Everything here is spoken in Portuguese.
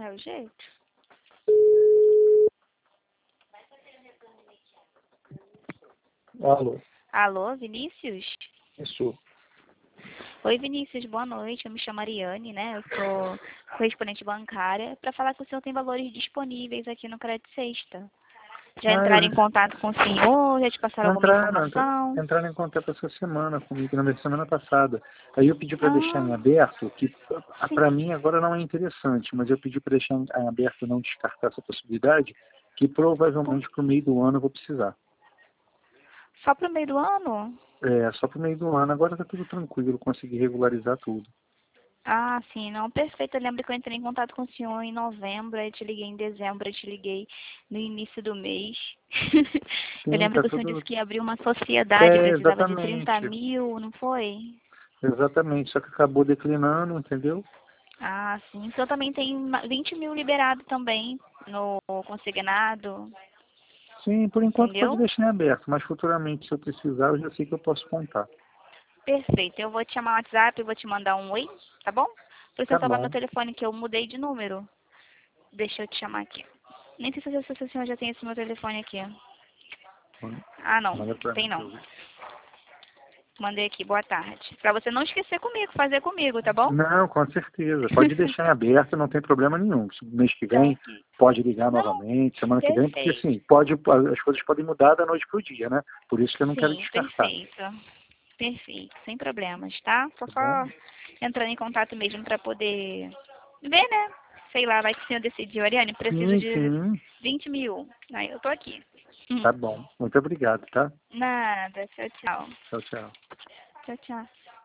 É o jeito. Alô, Alô, Vinícius? isso. Oi, Vinícius, boa noite. Eu me chamo Ariane, né? Eu sou correspondente bancária para falar que o senhor tem valores disponíveis aqui no Crédito Sexta. Já Ah, eu entraram em contato com o senhor? Já te passaram alguma informação? entraram em contato essa semana comigo, na semana passada. Aí eu pedi para deixar em Ah, aberto, que sim. para mim agora não é interessante, mas eu pedi para deixar em aberto, não descartar essa possibilidade, que provavelmente para o meio do ano eu vou precisar. Só para o meio do ano? É, só para o meio do ano. Agora está tudo tranquilo, consegui regularizar tudo. Ah, sim, não, perfeito. Eu lembro que eu entrei em contato com o senhor em novembro, aí te liguei em dezembro, eu te liguei no início do mês. Eu Sim, lembro tá que o senhor disse tudo. que ia abrir uma sociedade, É, precisava de 30 exatamente. mil, não foi? Exatamente. Só que acabou declinando, entendeu? Ah, sim. O senhor também tem 20 mil liberado também no consignado, Sim, por enquanto pode entendeu? deixar em aberto, mas futuramente, se eu precisar, eu já sei que eu posso contar. Perfeito. Eu vou te chamar no WhatsApp e vou te mandar um oi, tá bom? Por isso Tá eu salvar meu bom. telefone que eu mudei de número. Deixa eu te chamar aqui. Nem sei se o senhor já tem esse meu telefone aqui. Ah, não. Manda pra Tem mim que não. eu vi. Mandei aqui. Boa tarde. Pra você não esquecer comigo, fazer comigo, tá bom? Não, com certeza. Pode deixar em aberto, não tem problema nenhum. Mês que Tá vem aqui. pode ligar Não, novamente, semana que vem, porque perfeito. assim, as coisas podem mudar da noite pro dia, né? Por isso que eu não quero Sim, descartar, perfeito. Perfeito. Sem problemas, tá? tá bom? Só entrando em contato mesmo pra poder ver, né? Sei lá, vai que o senhor decidiu. Ariane, preciso Sim, de sim. 20 mil. Aí eu tô aqui. Tá bom. Muito obrigado, tá? Nada. Tchau, tchau. Tchau, tchau. Tchau, tchau.